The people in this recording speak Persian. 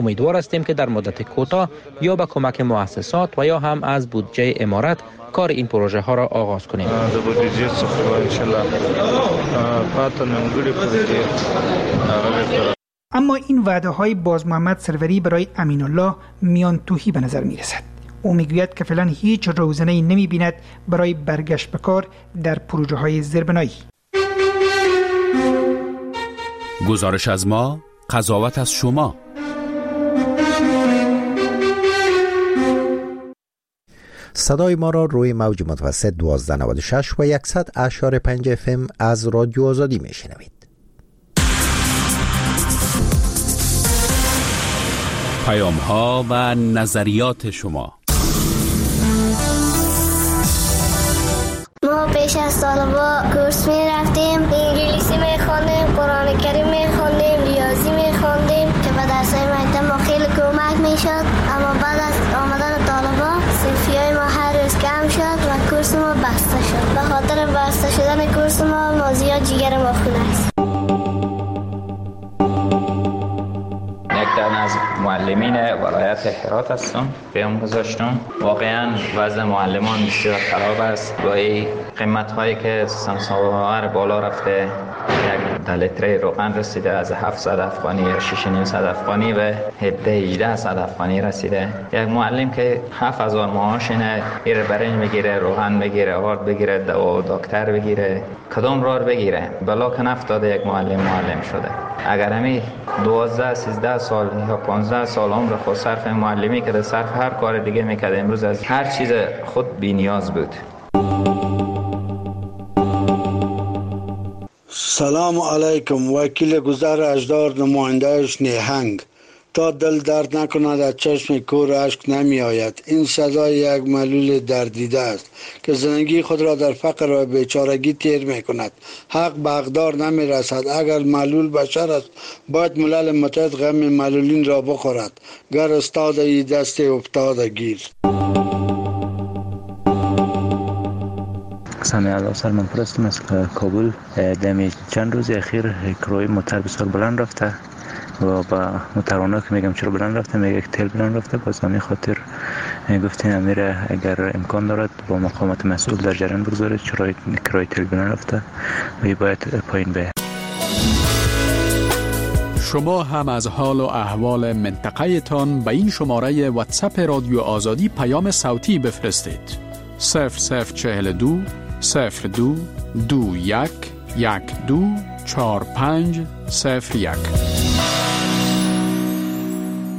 امیدوار هستیم که در مدت کوتاه یا به کمک مؤسسات و یا هم از بودجه امارت کار این پروژه ها را آغاز کنیم. اما این وعده های باز محمد سروری برای امین الله میان توهی به نظر می رسد. او میگوید که فعلا هیچ روزنه‌ای نمی بیند برای برگشت به کار در پروژه های زیربنایی. گزارش از ما، قضاوت از شما. صدای ما را روی موج متوسط 1296 و 100.5 FM از رادیو آزادی میشنوید. پیام ها و نظریات شما. ما پیش از طالبا کورس می رفتیم، انگلیسی می خوندیم، قرآن کریم می خوندیم، ریاضی می خوندیم که به درسای مکتب ما خیلی کمک می شد. اما بعد از آمدن طالبا صرفی های ما هر روز کم شد و کورس ما بسته شد. به خاطر بسته شدن کورس ما زیاد جگر ما خونه است. از معلمین ولایت هرات هستم. پیام گذاشتم. واقعا وضع معلمان بسیار خراب است. با این قیمت هایی که سمساور بالا رفته، یک لیتر روغن رسیده از 700 افغانی یا 6,500 افغانی به 1800 افغانی رسیده. یک معلم که 7000 معاش اینه، ایر برنج بگیره، روغن بگیره، آرد بگیره، دوا دکتر بگیره، کدام راه بگیره؟ بلا که نفتاده یک معلم شده. اگر همی 12 13 سال یا 15 سال عمر خود صرف معلمی که صرف هر کار دیگه میکرد، امروز از هر چیز خود بی نیاز بود. سلام علیکم. وکیل گذر اجدار، نمایندهش نیهنگ. تا دل درد نکند از چشم کور اشک نمی آید. این سزای یک معلول دردیده است که زندگی خود را در فقر و بیچارگی تیر می کند. حق به حقدار نمی رسد. اگر معلول بشر است باید ملل متحد غم معلولین را بخورد. گر استاد ای دست افتاده گیر. سامی الله سلمان پرستم از کابل. دمی چند روز اخیر کروی موتر بسیار بلند رفته و با موترانه که میگم چرا بلند رفته، میگه تیل بلند رفته. باز همین خاطر گفتین امیر اگر امکان دارد با مقامات مسئول در جریان بگذارید چرا کرای تیل بلند رفته و باید پایین بیاید. شما هم از حال و احوال منطقه تان به این شماره واتساپ رادیو آزادی پیام صوتی بفرستید. 0042 02 21 12 45 01.